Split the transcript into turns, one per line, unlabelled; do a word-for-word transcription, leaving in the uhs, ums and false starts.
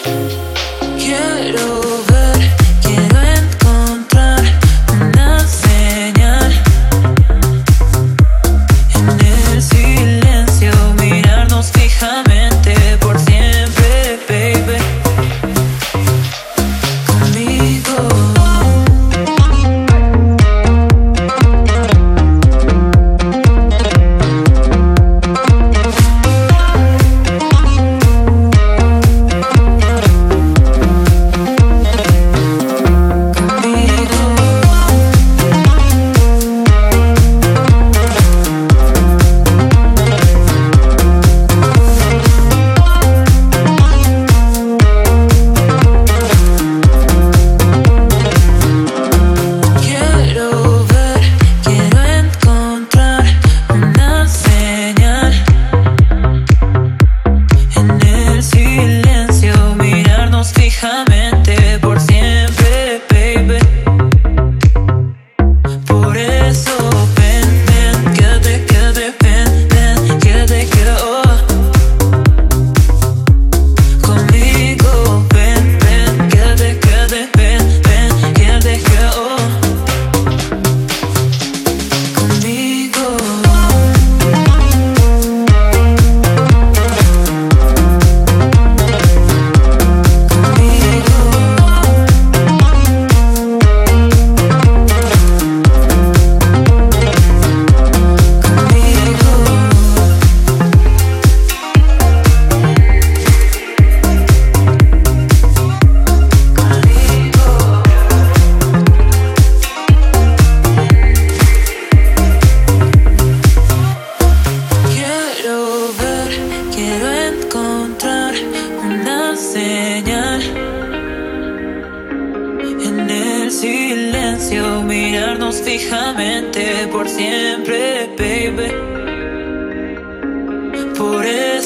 Quiero ver, quiero encontrar una señal en el silencio, mirarnos fijamente por siempre, baby. Conmigo. Fijamente por siempre, baby. Por eso ven, ven, quédate, quédate, ven, ven, quédate, quédate, oh. Conmigo, ven, ven, quédate, quédate, ven, ven, quédate, quédate, oh. Conmigo. Quiero encontrar una señal en el silencio, mirarnos fijamente por siempre, baby. Por eso